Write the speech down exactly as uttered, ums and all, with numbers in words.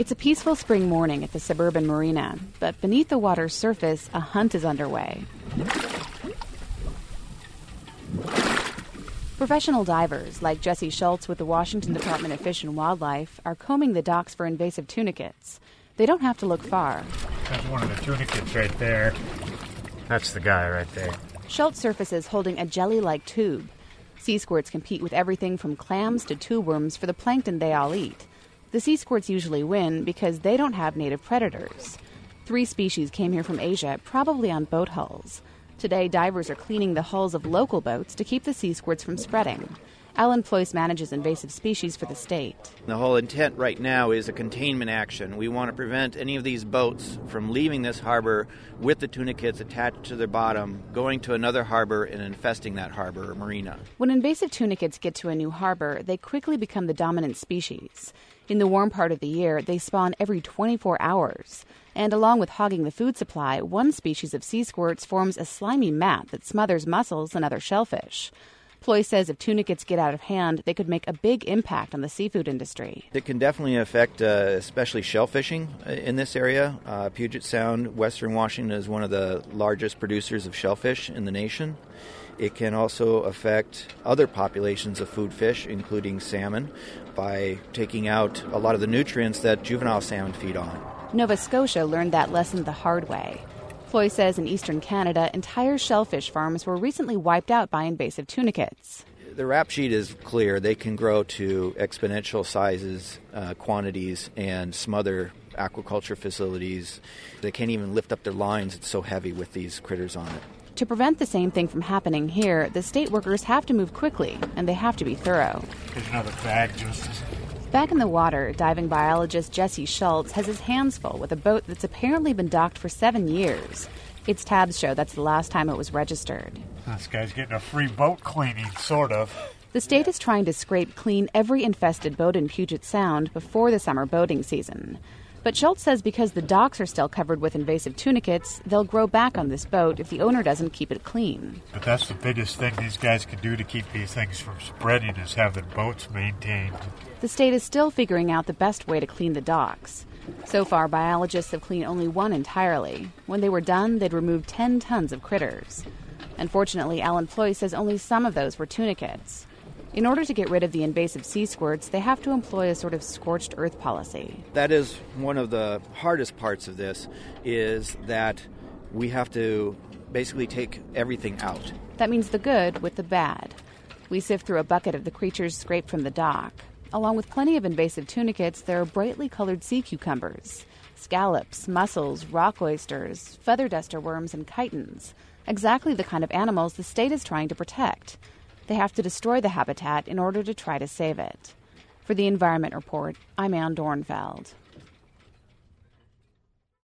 It's a peaceful spring morning at the suburban marina, but beneath the water's surface, a hunt is underway. Professional divers, like Jesse Schultz with the Washington Department of Fish and Wildlife, are combing the docks for invasive tunicates. They don't have to look far. That's one of the tunicates right there. That's the guy right there. Schultz surfaces holding a jelly-like tube. Sea squirts compete with everything from clams to tube worms for the plankton they all eat. The sea squirts usually win because they don't have native predators. Three species came here from Asia, probably on boat hulls. Today, divers are cleaning the hulls of local boats to keep the sea squirts from spreading. Alan Ployce manages invasive species for the state. The whole intent right now is a containment action. We want to prevent any of these boats from leaving this harbor with the tunicates attached to their bottom, going to another harbor and infesting that harbor or marina. When invasive tunicates get to a new harbor, they quickly become the dominant species. In the warm part of the year, they spawn every twenty-four hours. And along with hogging the food supply, one species of sea squirts forms a slimy mat that smothers mussels and other shellfish. Ploy says if tunicates get out of hand, they could make a big impact on the seafood industry. It can definitely affect uh, especially shellfishing in this area. Uh, Puget Sound, Western Washington is one of the largest producers of shellfish in the nation. It can also affect other populations of food fish, including salmon, by taking out a lot of the nutrients that juvenile salmon feed on. Nova Scotia learned that lesson the hard way. Ploy says in eastern Canada, entire shellfish farms were recently wiped out by invasive tunicates. The rap sheet is clear. They can grow to exponential sizes, uh, quantities, and smother aquaculture facilities. They can't even lift up their lines. It's so heavy with these critters on it. To prevent the same thing from happening here, the state workers have to move quickly, and they have to be thorough. There's another bag, Justice. Back in the water, diving biologist Jesse Schultz has his hands full with a boat that's apparently been docked for seven years. Its tabs show that's the last time it was registered. This guy's getting a free boat cleaning, sort of. The state is trying to scrape clean every infested boat in Puget Sound before the summer boating season. But Schultz says because the docks are still covered with invasive tunicates, they'll grow back on this boat if the owner doesn't keep it clean. But that's the biggest thing these guys can do to keep these things from spreading is have the boats maintained. The state is still figuring out the best way to clean the docks. So far, biologists have cleaned only one entirely. When they were done, they'd removed ten tons of critters. Unfortunately, Alan Ploy says only some of those were tunicates. In order to get rid of the invasive sea squirts, they have to employ a sort of scorched earth policy. That is one of the hardest parts of this, is that we have to basically take everything out. That means the good with the bad. We sift through a bucket of the creatures scraped from the dock. Along with plenty of invasive tunicates, there are brightly colored sea cucumbers, scallops, mussels, rock oysters, feather duster worms, and chitons. Exactly the kind of animals the state is trying to protect. They have to destroy the habitat in order to try to save it. For the Environment Report, I'm Ann Dornfeld.